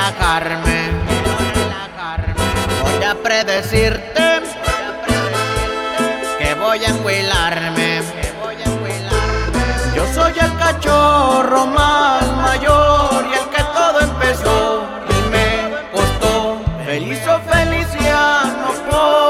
relajarme. Voy a predecirte que voy a enhuilarme. Yo soy el cachorro más mayor y el que todo empezó y me costó. Feliz o feliciano por